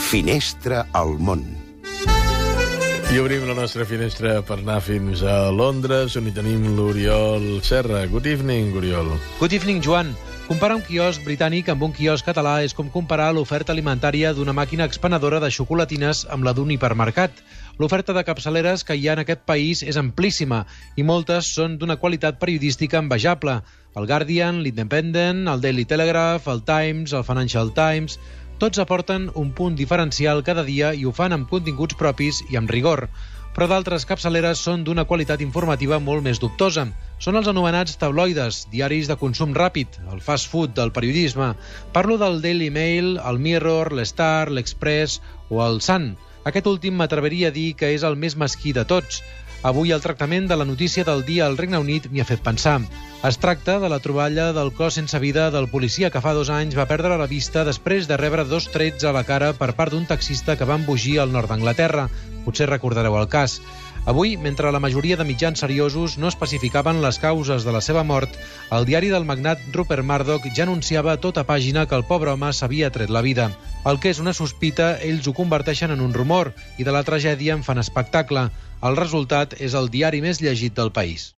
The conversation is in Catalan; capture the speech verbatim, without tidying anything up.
Finestra al món. I obrim la nostra finestra per anar fins a Londres, on hi tenim l'Oriol Serra. Good evening, Oriol. Good evening, Joan. Comparar un quiosc britànic amb un quiosc català és com comparar l'oferta alimentària d'una màquina expenedora de xocolatines amb la d'un hipermercat. L'oferta de capçaleres que hi ha en aquest país és amplíssima i moltes són d'una qualitat periodística envejable. El Guardian, l'Independent, el Daily Telegraph, el Times, el Financial Times... Tots aporten un punt diferencial cada dia i ho fan amb continguts propis i amb rigor. Però d'altres capçaleres són d'una qualitat informativa molt més dubtosa. Són els anomenats tabloides, diaris de consum ràpid, el fast food del periodisme. Parlo del Daily Mail, el Mirror, l'Star, l'Express o el Sun. Aquest últim m'atreveria a dir que és el més mesquí de tots. Avui el tractament de la notícia del dia al Regne Unit m'hi ha fet pensar. Es tracta de la troballa del cos sense vida del policia que fa dos anys va perdre la vista després de rebre dos trets a la cara per part d'un taxista que va embogir al nord d'Anglaterra. Potser recordareu el cas. Avui, mentre la majoria de mitjans seriosos no especificaven les causes de la seva mort, el diari del magnat Rupert Murdoch ja anunciava a tota pàgina que el pobre home s'havia tret la vida. El que és una sospita, ells ho converteixen en un rumor i de la tragèdia en fan espectacle. El resultat és el diari més llegit del país.